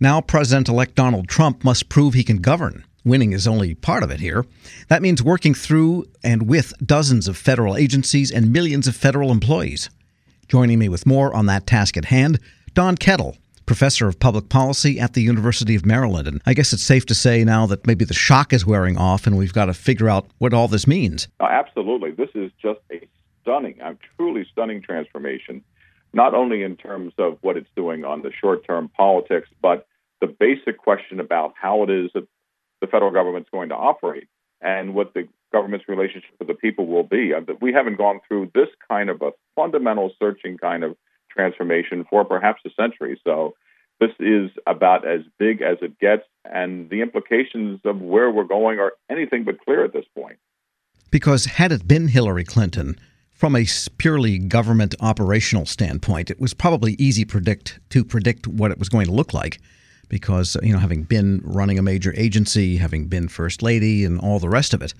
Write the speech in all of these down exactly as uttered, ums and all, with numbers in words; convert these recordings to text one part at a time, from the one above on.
Now President-elect Donald Trump must prove he can govern. Winning is only part of it here. That means working through and with dozens of federal agencies and millions of federal employees. Joining me with more on that task at hand, Don Kettle, professor of public policy at the University of Maryland. And I guess it's safe to say now that maybe the shock is wearing off and we've got to figure out what all this means. Uh, absolutely. This is just a stunning, a truly stunning transformation, not only in terms of what it's doing on the short-term politics, but the basic question about how it is that the federal government's going to operate and what the government's relationship with the people will be. We haven't gone through this kind of a fundamental searching kind of transformation for perhaps a century. So this is about as big as it gets, and the implications of where we're going are anything but clear at this point. Because had it been Hillary Clinton, from a purely government operational standpoint, it was probably easy predict to predict what it was going to look like. Because, you know, having been running a major agency, having been first lady and all the rest of it,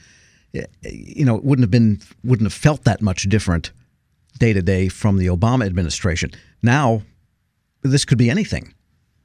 you know, it wouldn't have been, wouldn't have felt that much different day to day from the Obama administration. Now, this could be anything.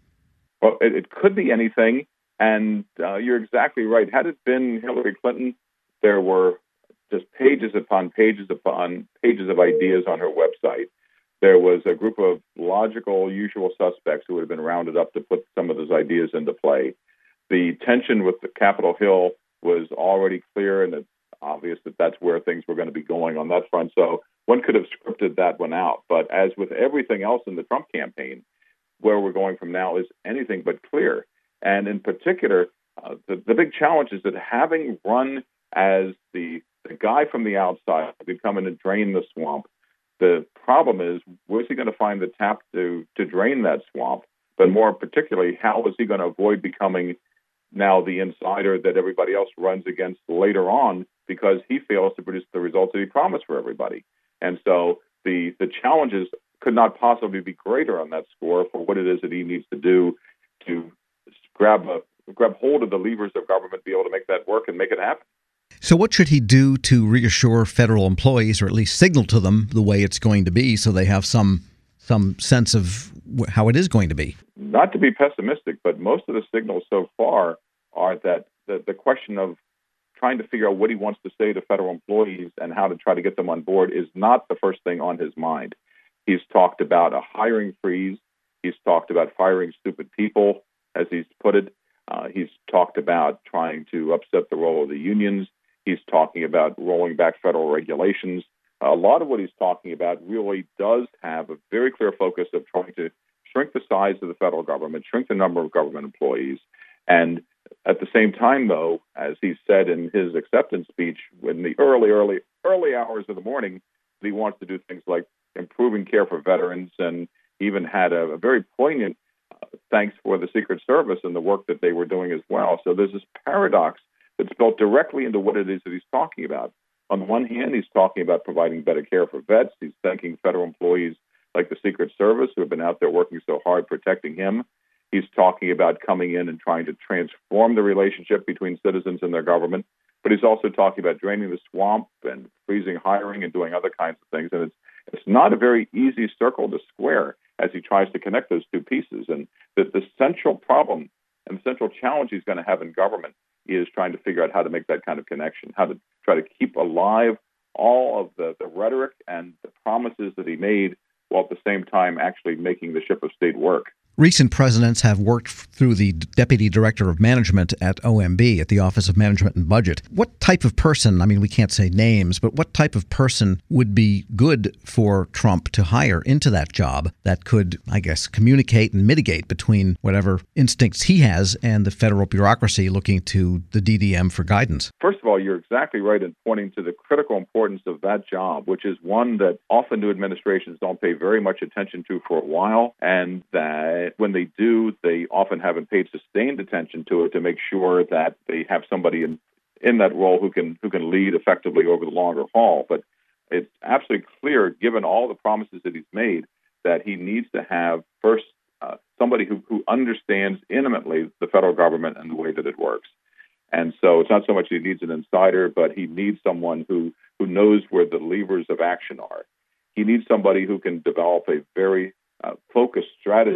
Well, it, it could be anything. And uh, you're exactly right. Had it been Hillary Clinton, there were just pages upon pages upon pages of ideas on her website. There was a group of logical, usual suspects who would have been rounded up to put some of those ideas into play. The tension with the Capitol Hill was already clear, and it's obvious that that's where things were going to be going on that front. So one could have scripted that one out. But as with everything else in the Trump campaign, where we're going from now is anything but clear. And in particular, uh, the, the big challenge is that having run as the, the guy from the outside who come in and drain the swamp, the problem is, where's he going to find the tap to, to drain that swamp? But more particularly, how is he going to avoid becoming now the insider that everybody else runs against later on because he fails to produce the results that he promised for everybody? And so the, the challenges could not possibly be greater on that score for what it is that he needs to do to grab a, grab hold of the levers of government, be able to make that work and make it happen. So what should he do to reassure federal employees, or at least signal to them the way it's going to be so they have some some sense of how it is going to be? Not to be pessimistic, but most of the signals so far are that the, the question of trying to figure out what he wants to say to federal employees and how to try to get them on board is not the first thing on his mind. He's talked about a hiring freeze. He's talked about firing stupid people, as he's put it. Uh, he's talked about trying to upset the role of the unions. He's talking about rolling back federal regulations. A lot of what he's talking about really does have a very clear focus of trying to shrink the size of the federal government, shrink the number of government employees. And at the same time, though, as he said in his acceptance speech in the early, early, early hours of the morning, he wants to do things like improving care for veterans, and even had a, a very poignant uh, thanks for the Secret Service and the work that they were doing as well. So there's this paradox that's built directly into what it is that he's talking about. On the one hand, he's talking about providing better care for vets. He's thanking federal employees like the Secret Service who have been out there working so hard protecting him. He's talking about coming in and trying to transform the relationship between citizens and their government. But he's also talking about draining the swamp and freezing hiring and doing other kinds of things. And it's it's not a very easy circle to square as he tries to connect those two pieces. And the, the central problem and the central challenge he's going to have in government is trying to figure out how to make that kind of connection, how to try to keep alive all of the, the rhetoric and the promises that he made, while at the same time actually making the ship of state work. Recent presidents have worked through the Deputy Director of Management at O M B, at the Office of Management and Budget. What type of person, I mean, we can't say names, but what type of person would be good for Trump to hire into that job that could, I guess, communicate and mitigate between whatever instincts he has and the federal bureaucracy looking to the D D M for guidance? First of all, you're exactly right in pointing to the critical importance of that job, which is one that often new administrations don't pay very much attention to for a while, and that when they do, they often haven't paid sustained attention to it to make sure that they have somebody in, in that role who can who can lead effectively over the longer haul. But it's absolutely clear, given all the promises that he's made, that he needs to have first uh, somebody who, who understands intimately the federal government and the way that it works. And so it's not so much he needs an insider, but he needs someone who, who knows where the levers of action are. He needs somebody who can develop a very uh, focused strategy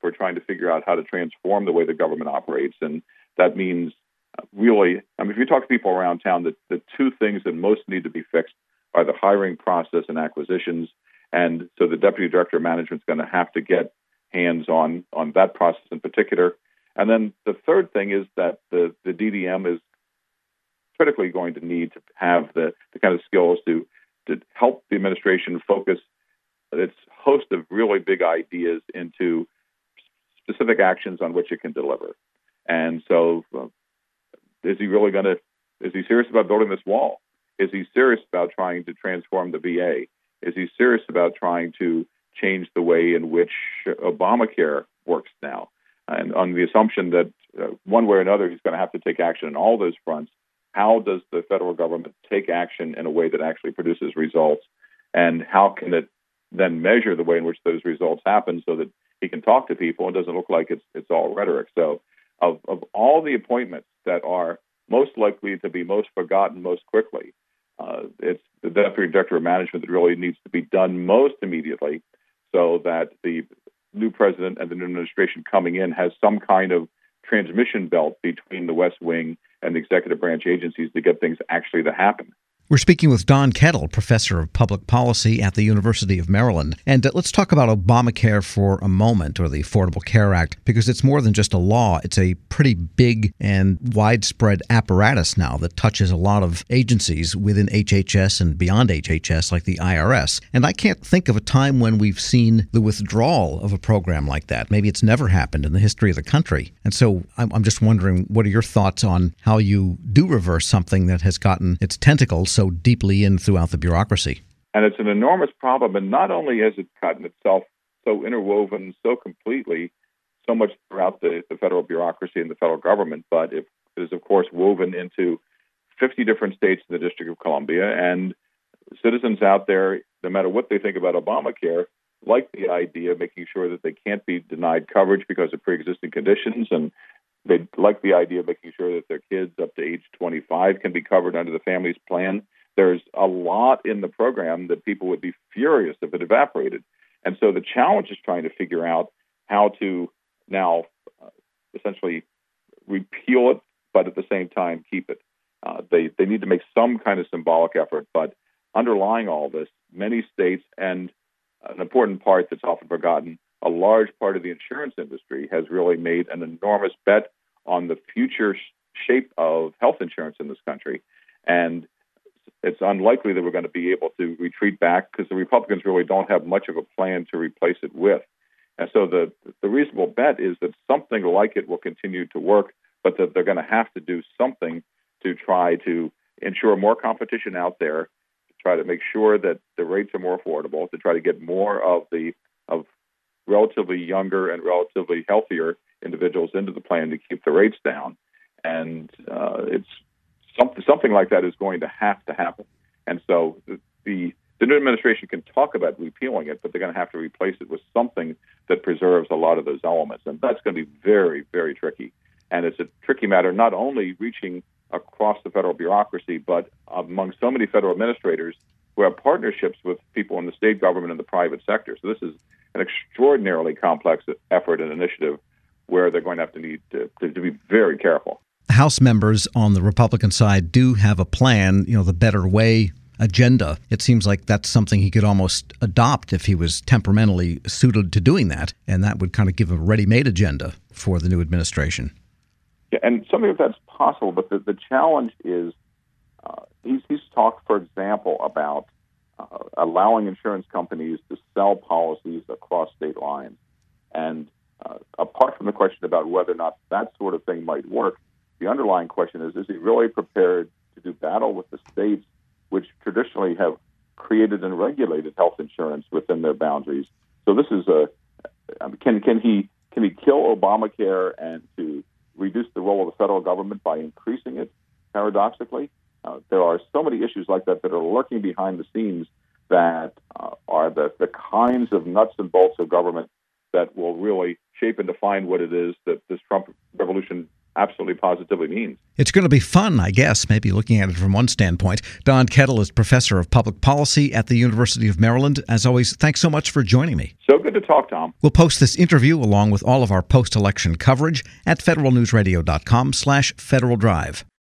for trying to figure out how to transform the way the government operates. And that means uh, really, I mean, if you talk to people around town, the, the two things that most need to be fixed are the hiring process and acquisitions. And so the deputy director of management is going to have to get hands on on that process in particular. And then the third thing is that the, the D D M is critically going to need to have the, the kind of skills to, to help the administration focus its host of really big ideas into specific actions on which it can deliver. And so uh, is he really going to, is he serious about building this wall? Is he serious about trying to transform the V A? Is he serious about trying to change the way in which Obamacare works now? And on the assumption that uh, one way or another, he's going to have to take action on all those fronts, how does the federal government take action in a way that actually produces results? And how can it then measure the way in which those results happen so that he can talk to people and doesn't look like it's it's all rhetoric? So of, of all the appointments that are most likely to be most forgotten most quickly, uh, it's the deputy director of management that really needs to be done most immediately so that the new president and the new administration coming in has some kind of transmission belt between the West Wing and the executive branch agencies to get things actually to happen. We're speaking with Don Kettle, professor of public policy at the University of Maryland. And uh, let's talk about Obamacare for a moment, or the Affordable Care Act, because it's more than just a law. It's a pretty big and widespread apparatus now that touches a lot of agencies within H H S and beyond H H S, like the I R S. And I can't think of a time when we've seen the withdrawal of a program like that. Maybe it's never happened in the history of the country. And so I'm, I'm just wondering, what are your thoughts on how you do reverse something that has gotten its tentacles so deeply in throughout the bureaucracy? And it's an enormous problem. And not only has it gotten itself so interwoven so completely, so much throughout the, the federal bureaucracy and the federal government, but it is, of course, woven into fifty different states in the District of Columbia. And citizens out there, no matter what they think about Obamacare, like the idea of making sure that they can't be denied coverage because of pre-existing conditions. And they like the idea of making sure that their kids up to age twenty-five can be covered under the family's plan. There's a lot in the program that people would be furious if it evaporated. And so the challenge is trying to figure out how to now uh, essentially repeal it, but at the same time keep it. Uh, they, they need to make some kind of symbolic effort, but underlying all this, many states, and an important part that's often forgotten, a large part of the insurance industry has really made an enormous bet on the future sh- shape of health insurance in this country. And it's unlikely that we're going to be able to retreat back because the Republicans really don't have much of a plan to replace it with. And so the, the reasonable bet is that something like it will continue to work, but that they're going to have to do something to try to ensure more competition out there, to try to make sure that the rates are more affordable, to try to get more of the of relatively younger and relatively healthier individuals into the plan to keep the rates down. And uh, it's something something like that is going to have to happen. And so the, the the new administration can talk about repealing it, but they're going to have to replace it with something that preserves a lot of those elements. And that's going to be very, very tricky. And it's a tricky matter not only reaching across the federal bureaucracy, but among so many federal administrators who have partnerships with people in the state government and the private sector. So this is an extraordinarily complex effort and initiative where they're going to have to need to, to, to be very careful. House members on the Republican side do have a plan, you know, the Better Way agenda. It seems like that's something he could almost adopt if he was temperamentally suited to doing that, and that would kind of give a ready-made agenda for the new administration. Yeah, and some of that's possible, but the, the challenge is uh, he's, he's talked, for example, about uh, allowing insurance companies to sell policies across state lines. And uh, apart from the question about whether or not that sort of thing might work, the underlying question is, is he really prepared to do battle with the states which traditionally have created and regulated health insurance within their boundaries? So this is a, can, can he can he kill Obamacare and to reduce the role of the federal government by increasing it, paradoxically? Uh, there are so many issues like that that are lurking behind the scenes that uh, are the, the kinds of nuts and bolts of government that will really shape and define what it is that this Trump revolution absolutely positively means. It's going to be fun, I guess, maybe looking at it from one standpoint. Don Kettle is professor of public policy at the University of Maryland. As always, thanks so much for joining me. So good to talk, Tom. We'll post this interview along with all of our post-election coverage at federal news radio dot com slash Federal Drive.